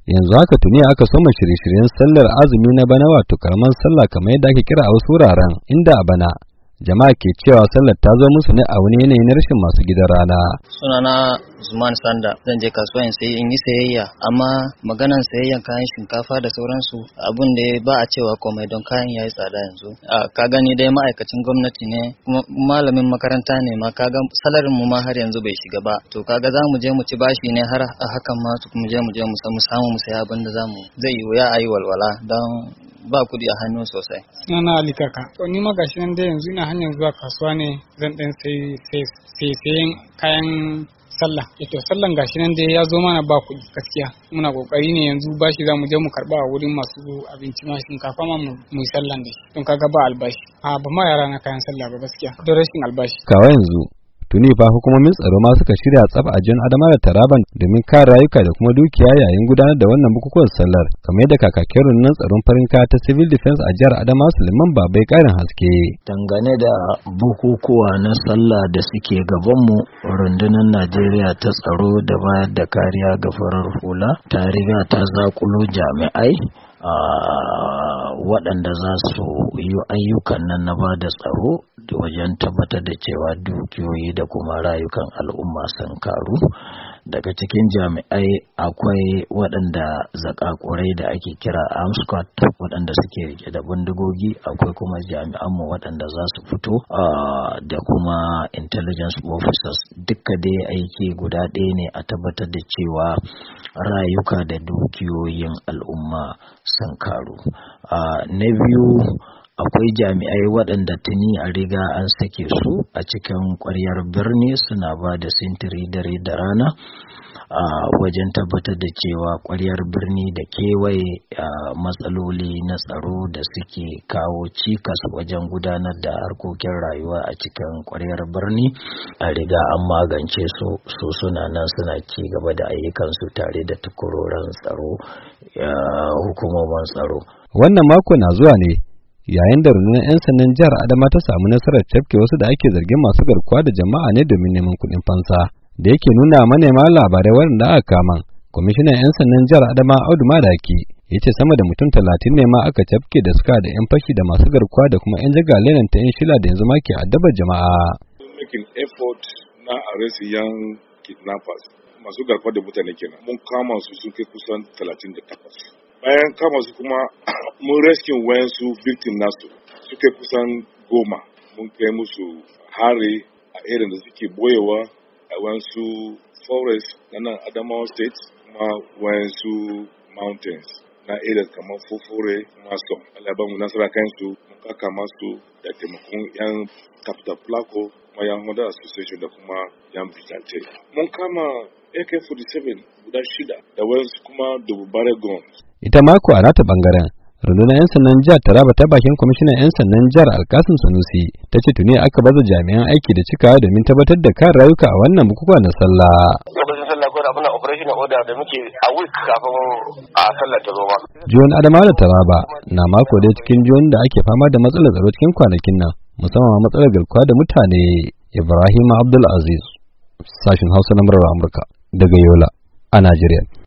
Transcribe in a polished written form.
yanzu haka tuni aka soma shirye-shiryen sallar azumi na bana wato karamar sallah kamar yadda ake kira a wasu wuraren inda a bana jama'a ke cewa sallar ta zo musu ne a wani yanayi na rashin masu gidan rana. Sunana Usman Sanda, zan je kasuwa in yi sayayya, amma maganan sayayyan kayan shinkafa da sauransu abun da ba a cewa komai don kayan yayi tsada yanzu. Ka gani dai ma'aikacin gwamnati ne kuma malamin makaranta ne ma, kaga salarin mu ma har yanzu bai shiga ba. To kaga za mu je mu ci bashi ne har a hakan ma mu je mu samu mu saya abin da zai yi wuya a yi walwala don ba kudi a hannu sosai. Sunana Ali Kaka. To ni ma gashi nan dai yanzu ina hanyar zuwa kasuwa ne, zan dan sayen kayan sallah. To sallan gashi nan dai ya zo mana ba kudi gaskiya. Muna kokari ne yanzu bashi za mu je mu karba a wurin masu abinci ma shinkafa ma mu yi sallan dai. Don kaga ba albashi. Ba ma yara na kayan sallah ba gaskiya. Don rashin albashi. Kawai yanzu tuni fa hukumomin tsaro ma suka shirya tsaf a jihar Adamawa da Taraban domin kare rayuka da kuma dukiya yayin gudanar da wannan bukukuwan sallar, kamar yadda kakakin rundunar tsaron farin kaya ta civil defense a jihar Adamawa Suleiman Babai karin haske. Dangane da bukukuwa na sallah da suke gabanmu, rundunar Najeriya ta tsaro da bayar da kariya ga farar hula ta riga ta zakulo jami'ai waɗanda za su yi ayyukan nan na ba da tsaro wajen tabbatar da cewa dukiyoyi da kuma rayukan al'umma sun karu. Daga cikin jami'ai akwai waɗanda zakakurai da ake kira armed squad waɗanda suke rike da bindigogi, akwai kuma jami'anmu waɗanda za su fito da kuma intelligence officers. Dukka dai aiki guda ɗaya ne a tabbatar da cewa rayuka da dukiyoyin al'umma sun karu. Na biyu, akwai jami'ai waɗanda tuni a riga an sake su a cikin ƙwaryar birni suna ba da sintiri dare da rana wajen tabbatar da cewa ƙwaryar birni da kewaye matsaloli na tsaro da suke kawo cikas wajen gudanar da harkokin rayuwa a cikin ƙwaryar birni a riga an magance su suna nan suna ci gaba da ayyukansu tare da tukurorin tsaro, hukumomin tsaro. Wannan mako na zuwa ne yayin da rundunar 'yan sandan jihar Adama ta samu nasarar tafke wasu da ake zargin masu garkuwa da jama'a ne domin neman kuɗin fansa. Da yake nuna manema labarai waɗanda aka kama, kwamishinan 'yan sandan jihar Adama Audu Madaki ya ce sama da mutum 30 ne ma aka tafke da suka da 'yan fashi da masu garkuwa da kuma 'yan jagalenan ta 'yan shila da yanzu ma ke addabar jama'a. Making effort na arrest young kidnappers masu garkuwa da mutane kenan. Mun kama su sun kai kusan 38. Bayan kama su kuma mun rescue wayansu victim nasu suke kusan 10. Mun kai musu hari a irin da suke boyewa a wayansu forest na nan Adamawa state kuma wayansu mountains na irin kamar Fufure kuma Som. Allah ba mu nasara kansu, mun kama su da taimakon yan Capital Placo kuma yan Honda Association da kuma yan Vigilante. Mun kama AK-47 guda 6 da wayansu kuma dubare guns. Ita mako a nata bangaren rundunar 'yan sandan jihar Taraba ta bakin kwamishinan 'yan sandan jihar Alkasim Sanusi ta ce tuni aka baza jami'an aiki da cikawa domin tabbatar da kan rayuka a wannan bukukuwa na sallah. Lokacin sallah ko abin operation order da muke a week kafin a sallar ta zo ba. Jihohin Adamawa da Taraba na mako da cikin jihohin da ake fama da matsalar tsaro cikin kwanakin nan, musamman matsalar garkuwa da mutane. Ibrahim Abdul Aziz, sashin Hausa na murar Amurka daga Yola a Najeriya.